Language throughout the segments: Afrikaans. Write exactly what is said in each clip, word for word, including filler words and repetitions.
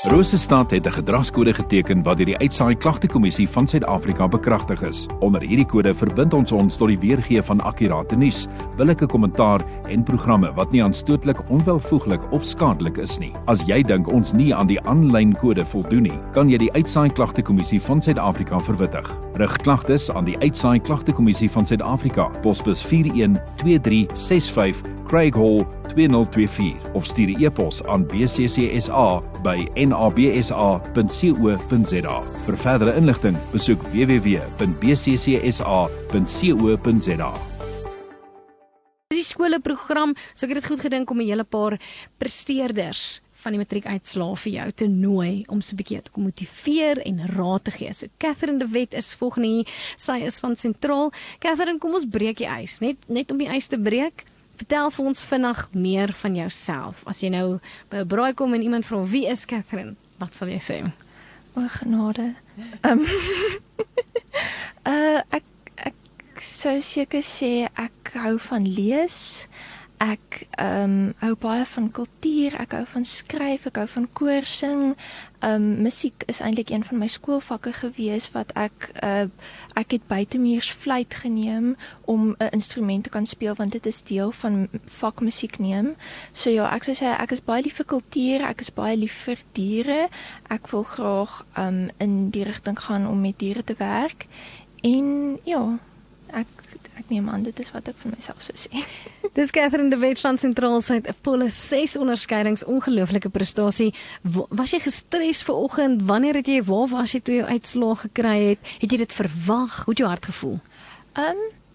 Rosestad het 'n gedragskode geteken wat deur die Uitsaai Klagtekommissie van Suid-Afrika bekragtig is. Onder hierdie kode verbind ons ons tot die weergee van akkurate nuus, billike kommentaar en programme wat nie aanstootlik, onwelvoeglik of skadelik is nie. As jy dink ons nie aan die aanlyn kode voldoen nie, kan jy die Uitsaai Klagtekommissie van Suid-Afrika verwittig. Rig klagtes aan die Uitsaai Klagtekommissie van Suid-Afrika, posbus vier een twee drie ses vyf, Craig Hall twee nul twee vier of stuur 'n e-pos aan b c c s a by n a b s a punt co punt z a. Vir verdere inligting, besoek w w w punt b c c s a punt co punt z a. Die skoleprogram, so ek het dit goed gedink om 'n hele paar presteerders van die matriekuitslae vir jou te nooi om so 'n bietjie te kom motiveer en raad te gee. So Catherine de Wet is volgende hier. Sy is van Sentraal. Catherine, kom ons breek die ys, net net om die ys te breek. Vertel vir ons vinnig meer van jouself. As jy nou by 'n braai kom en iemand vra wie is Catherine, wat sal jy sê? O genade. Um, uh, ek ek sou seker sê ek hou van lees. Ek um, hou baie van kultuur, ek hou van skryf, ek hou van koor sing. Um, musiek is eintlik een van my skoolvakke gewees wat ek uh, ek het buitemuurs fluit geneem om 'n instrument te kan speel, want dit is deel van vak musiek neem. So ja, ek sou sê ek is baie lief vir kultuur, ek is baie lief vir diere. Ek wil graag um, in die rigting gaan om met diere te werk. En ja, ek ek neem aan dit is wat ek vir myself sou sê. Dis Catherine de Wet van Sentraal. Sy het 'n volle ses onderskeidings, ongelooflike prestasie. Was jy gestres vanoggend? Wanneer het jy, waar was jy toe jy uitslae gekry het? Het jy dit verwag? Hoe het jou hart gevoel? Um,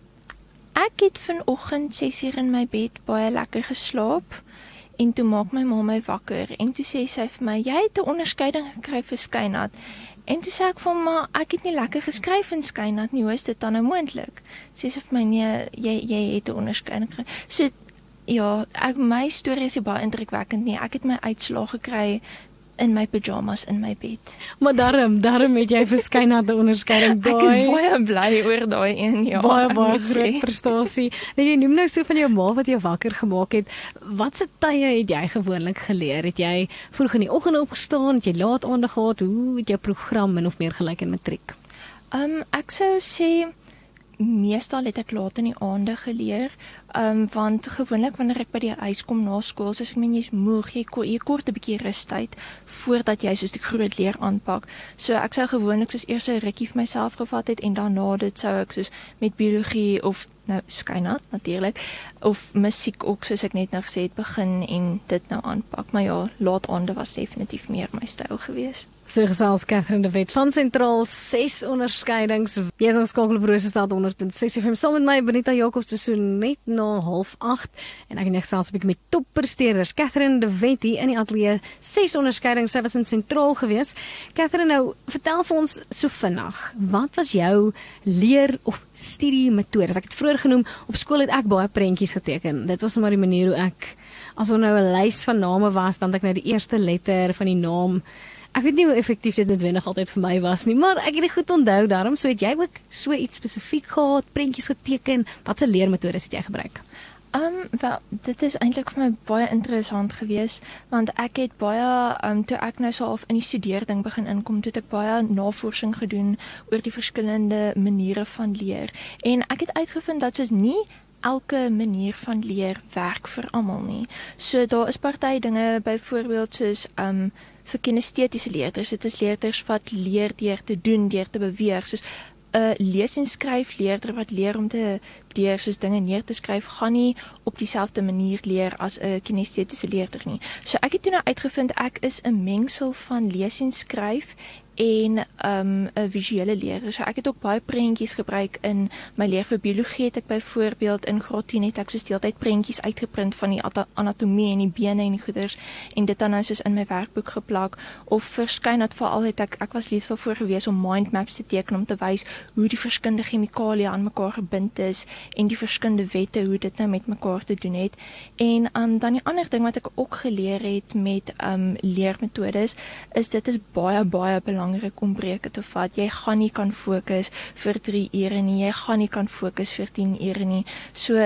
ek het vanoggend ses uur in my bed baie lekker geslaap. En toe maak my ma my wakker. En toe sê sy vir my, jy het 'n onderskeiding gekry vir skynat. En toe sê ek vir my, ek het nie lekker geskryf in skynat nie, hoe is dit dan nou moontlik? Sê sy vir my, nee, jy, jy het 'n onderskeiding gekry. So, ja, ek, my storie is baie indrukwekkend nie. Ek het my uitslae gekry in my pyjamas in my bed. Maar daarom, daarom het jy vir skynat 'n onderskeiding daai. Ek is baie bly oor daai een, ja. Baie, baie groot prestasie. Nee, jy noem nou so van jou ma wat jou wakker gemaak het. Watse tye het jy gewoonlik geleer? Het jy vroeg in die oggend opgestaan? Het jy laat aande gehad? Hoe het jou program min of meer gelyk in matriek? Um, ek sou sê meestal het ek laat in die aande geleer, um, want gewoonlik wanneer ek by die huis kom na skool, soos ek meen jy's moeg, jy, jy kort 'n bietjie rustyd voordat jy soos die groot leer aanpak. So ek sou gewoonlik soos eers 'n rukkie vir myself gevat het en daarna dit sou ek soos met biologie of nou skynat natuurlik of musiek ook soos ek net nou gesê het begin en dit nou aanpak. Maar ja, laat aande was definitief meer my styl geweest. So gesels Catherine de Wet van Sentraal, ses onderskeidings. Jy is geskakel op Rosestad honderd punt ses F M saam met my Benita Jacobs, so net na half agt en ek het net gesels 'n bietjie met toppresteerders. Catherine de Wet hier in die ateljee, ses onderskeidings, sy was in Sentraal gewees. Catherine, nou vertel vir ons so vinnig, wat was jou leer of studie metodes? Ek het vroeër genoem, op skool het ek baie prentjies geteken. Dit was maar die manier hoe ek, as er nou 'n lys van name was, dan het ek nou die eerste letter van die naam. Ek weet nie hoe effektief dit noodwendig altyd vir my was nie, maar ek het dit goed onthou daarom. So het jy ook so iets spesifiek gehad, prentjies geteken? Watse leermetodes het jy gebruik? Um, wel, dit is eintlik vir my baie interessant geweest, want ek het baie, um, toe ek nou so half in die studeerding begin inkom, toe het ek baie navorsing gedoen oor die verskillende maniere van leer. En ek het uitgevind dat soos nie elke manier van leer werk vir almal nie. So daar is party dinge, byvoorbeeld soos um, vir kinestetiese leerders, dit is leerders wat leer deur te doen, deur te beweeg, soos 'n uh, lees- en skryfleerder wat leer om te deur soos dinge neer te skryf, gaan nie op dieselfde manier leer as 'n kinestetiese leerder nie. So ek het toe nou uitgevind ek is 'n mengsel van lees en skryf en um, 'n visuele leerder. So ek het ook baie prentjies gebruik in my leer vir biologie. Het ek byvoorbeeld in graad tien het ek soos deeltyd prentjies uitgeprint van die anatomie en die bene en die goeders en dit dan nou soos in my werkboek geplak. Of verskynend veral het ek ek was lief daarvoor gewees om mindmaps te teken om te wys hoe die verskillende chemikalieë aan mekaar gebind is en die verskillende wette hoe dit nou met mekaar te doen het. En um, dan die ander ding wat ek ook geleer het met um, leermetodes is dit is baie baie belangrik om breuke te vat. Jy gaan nie kan fokus vir drie ure nie, jy gaan nie kan fokus vir tien ure nie. So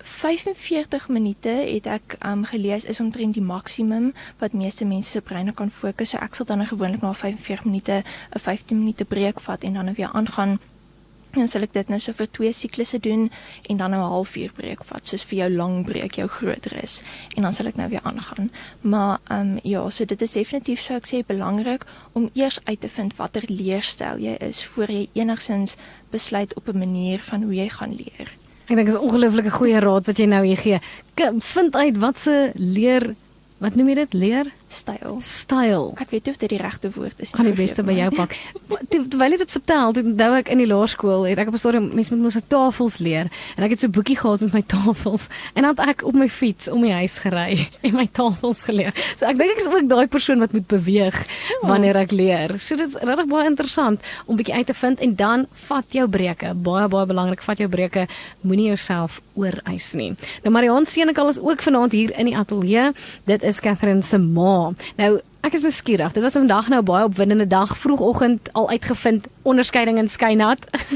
vyfenveertig minute het ek um, gelees is omtrent die maksimum wat meeste mense se breine kan fokus. So ek sal dan gewoonlik na vyfenveertig minute 'n vyftien minute breek vat en dan weer aangaan. En sal ek dit nou so vir twee siklusse doen en dan nou 'n halfuur breek vat, soos vir jou lang breek jou groter is. En dan sal ek nou weer aangaan. Maar um, ja, so dit is definitief, sou ek sê, belangrik om eers uit te vind watter leerstyl jy is voor jy enigsins besluit op 'n manier van hoe jy gaan leer. Ek dink dit is 'n ongelooflike goeie raad wat jy nou hier gee. K- Vind uit wat se leer, wat noem jy dit? Leer? Styl. Styl. Ek weet nie of dit die regte woord is. Gaan die beste by jou pak. Toe- Terwyl jy dit vertel, toe onthou ek in die laerskool het ek op 'n stadium mense moet mos se tafels leer en ek het so 'n boekie gehad met my tafels en dan het ek op my fiets om die huis gery en my tafels geleer. So ek dink ek is ook daai persoon wat moet beweeg wanneer ek leer. So dit is regtig baie interessant om bietjie uit te vind en dan vat jou breuke. Baie baie belangrik, vat jou breuke. Moenie jouself ooreis nie. Nou Marianne Senekal is ook vanaand hier in die ateljee. Dit is Catherine se ma. Nou, ek is nuuskierig. Dit was vandag nou baie opwindende dag, vroegoggend al uitgevind, onderskeiding in skynat.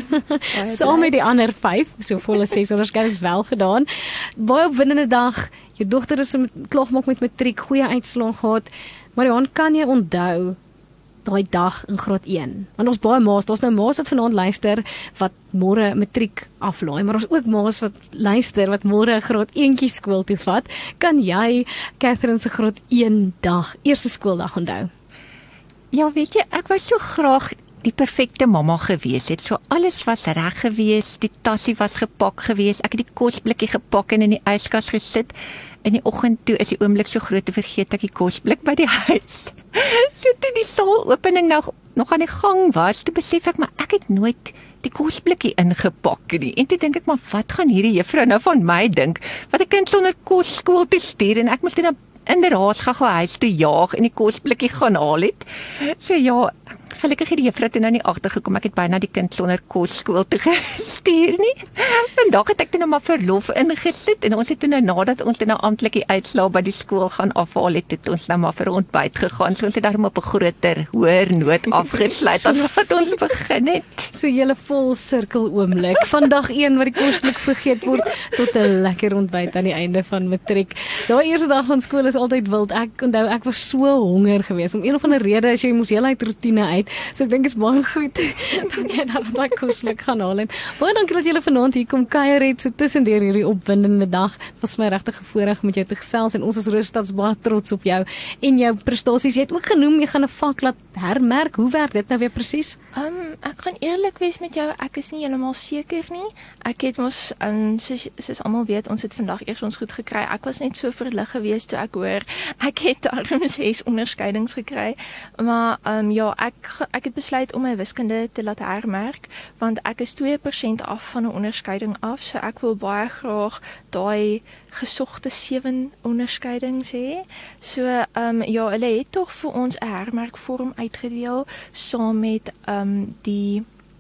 Saam met die ander vyf, so volle ses onderskeidings wel gedaan. Baie opwindende dag. Jou dogter is klaar gemaak met matriek, goeie uitslae gehad. Marianne, kan jy onthou daai dag in graad een? Want ons baie ma's, daar's nou ma's wat vanaand luister wat môre matriek aflaai, maar ons ook ma's wat luister wat môre graad eentjie skool toe vat. Kan jy Catherine se graad een dag, eerste skooldag onthou? Ja, weet jy, ek wou so graag die perfekte mamma gewees het. So alles was reg gewees, die tassie was gepak gewees, ek het die kosblikkie gepak en in die yskas gesit. In die oggend toe is die oomblik so groot te vergeet ek die kosblik by die huis. So toe die saalopening nou nog aan die gang was, toe besef ek maar ek het nooit die kosblikkie ingepak nie. En toe dink ek maar wat gaan hierdie juffrou nou van my dink? Wat 'n kind sonder kos skool te stuur en ek moes dit in die raas gou huis toe jaag en die kosblikkie gaan haal het. So ja, gelukkig het die juffrou toe nou nie agtergekom ek het byna die kind sonder kos skool toe gestuur nie. Vandag het ek toe nou maar verlof ingesit en ons het toe nou nadat ons toe nou amptelik die uitslae by die skool gaan afhaal het, het ons nou maar vir ontbyt gegaan. So ons het daarom op 'n groter hoër noot afgesluit as wat ons begin het. So julle vol sirkel oomblik. Van dag een wat die kosblik vergeet word tot 'n lekker ontbyt aan die einde van matriek. Daai eerste dag van skool is altyd wild. Ek onthou ek was so honger geweest. Om een of ander rede as jy moes heel uit rotine uit. So ek dink dit is baie goed dat jy dan baie koslik gaan haal. En baie dankie dat jy vanaand hier kom kuier het so tussendeur hierdie opwindende dag. Dit was my regtig 'n voorreg met jou te gesels en ons as Roosterstad is baie trots op jou en jou prestasies. Jy het ook genoem jy gaan 'n vak laat hermerk. Hoe werk dit nou weer presies? Um, ek gaan eerlik wees met jou, ek is nie heeltemal seker nie. Ek het mos, um, soos, soos almal weet, ons het vandag eers ons goed gekry. Ek was net so verlig geweest toe ek hoor, ek het daarom ses onderskeidings gekry. Maar um, ja, ek, ek het besluit om my wiskunde te laat hermerk, want ek is twee persent af van 'n onderskeiding af, so ek wil baie graag daai gesogte sewe onderskeidings hê. So um, ja, hulle het tog vir ons 'n hermerkvorm uitgedeel saam met um, die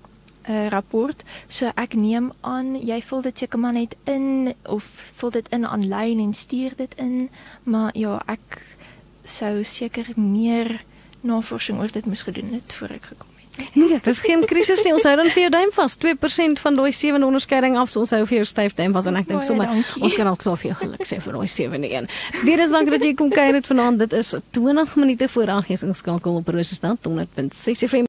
uh, rapport. So ek neem aan jy vul dit seker maar net in of vul dit in aanlyn en stuur dit in, maar ja, ek sou seker meer navorsing oor dit moes gedoen het voor ek gekom het. Nee, dit is geen krisis nie. Ons hou dan vir jou duim vas. twee persent van daai sewe onderskeiding af. So ons hou vir jou styf duim vas en ek dink sommer ons kan al klaar vir jou geluk sê vir daai sewende een. Weer eens dankie dat jy kom kuier het vanaand. Dit is twintig minute voor agt jy is ingeskakel op Roosterstad honderd punt ses F M.